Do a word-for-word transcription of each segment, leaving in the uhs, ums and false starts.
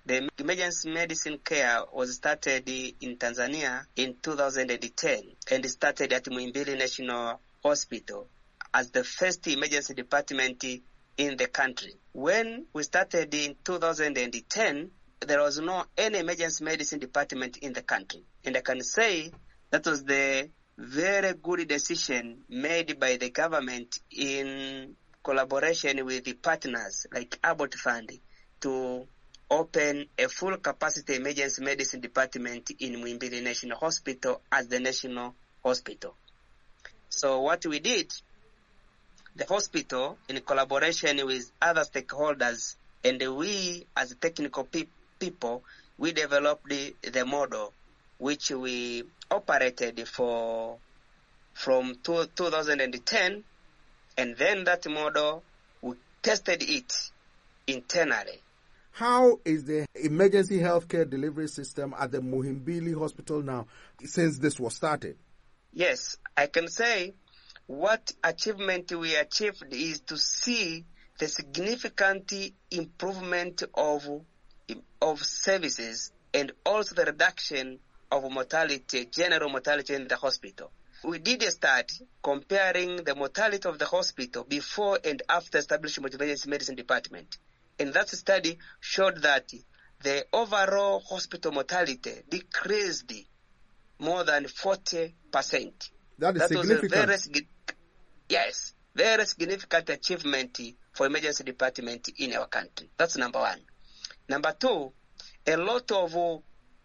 The emergency medicine care was started in Tanzania in two thousand ten and started at Muhimbili National Hospital as the first emergency department in the country. When we started in two thousand ten, there was no any emergency medicine department in the country. And I can say that was the very good decision made by the government in collaboration with the partners like Abbott Fund to open a full capacity emergency medicine department in Muhimbili National Hospital as the national hospital. So what we did, the hospital in collaboration with other stakeholders and we as technical pe- people, we developed the, the model which we operated for from two, two thousand ten, and then that model, we tested it internally. How is the emergency healthcare delivery system at the Muhimbili Hospital now since this was started? Yes, I can say what achievement we achieved is to see the significant improvement of, of services and also the reduction of mortality, general mortality in the hospital. We did a study comparing the mortality of the hospital before and after establishment of the emergency medicine department. And that study showed that the overall hospital mortality decreased more than forty percent. That is that significant. Was a very, yes, very significant achievement for emergency department in our country. That's number one. Number two, a lot of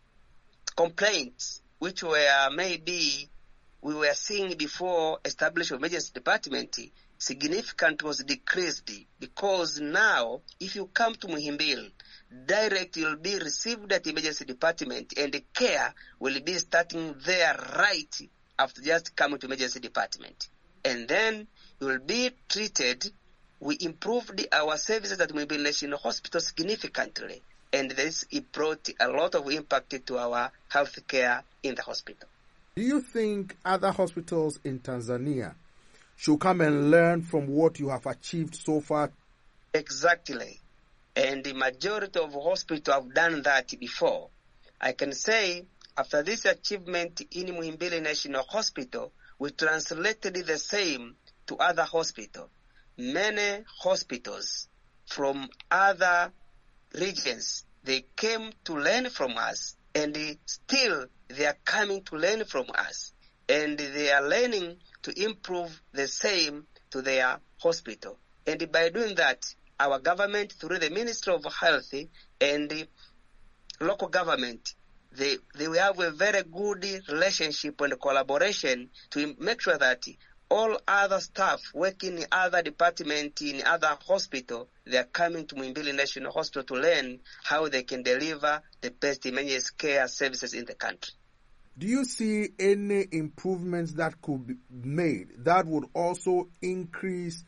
complaints which were maybe we were seeing before establishment of emergency department, significant was decreased because now if you come to Muhimbili, direct you'll be received at the emergency department and the care will be starting there right after just coming to emergency department. And then you will be treated. We improved our services at Muhimbili National Hospital significantly. And this it brought a lot of impact to our health care in the hospital. Do you think other hospitals in Tanzania should come and learn from what you have achieved so far? Exactly. And the majority of hospitals have done that before. I can say after this achievement in Muhimbili National Hospital, we translated the same to other hospitals. Many hospitals from other regions, they came to learn from us, and still they are coming to learn from us, and they are learning to improve the same to their hospital. And by doing that, our government, through the Ministry of Health and the local government, they, they will have a very good relationship and collaboration to make sure that all other staff working in other departments, in other hospitals, they are coming to Muhimbili National Hospital to learn how they can deliver the best emergency care services in the country. Do you see any improvements that could be made that would also increase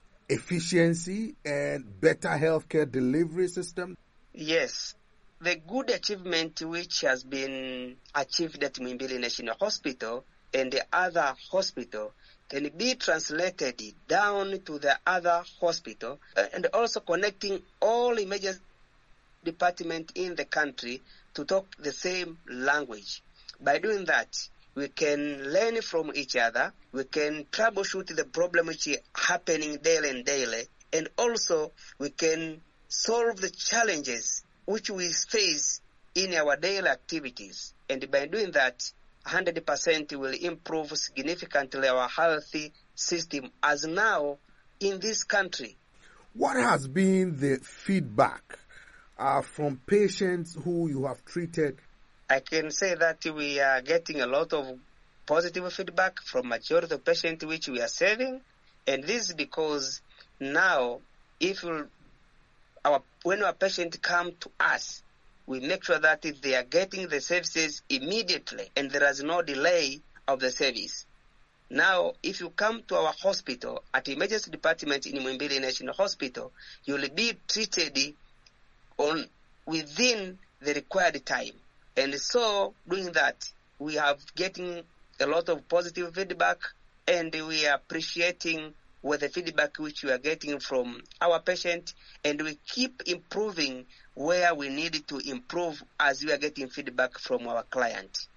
efficiency and better healthcare delivery system? Yes. The good achievement which has been achieved at Muhimbili National Hospital and the other hospital can be translated down to the other hospital and also connecting all emergency departments in the country to talk the same language. By doing that, we can learn from each other, we can troubleshoot the problem which is happening daily and daily, and also we can solve the challenges which we face in our daily activities. And by doing that, one hundred percent will improve significantly our healthy system as now in this country. What has been the feedback uh, from patients who you have treated? I can say that we are getting a lot of positive feedback from majority of patients which we are serving. And this is because now if we'll, our when our patients come to us, we make sure that they are getting the services immediately and there is no delay of the service. Now, if you come to our hospital, at the emergency department in Muhimbili National Hospital, you will be treated on within the required time. And so, doing that, we have getting a lot of positive feedback and we are appreciating with the feedback which we are getting from our patient, and we keep improving where we need to improve as we are getting feedback from our client.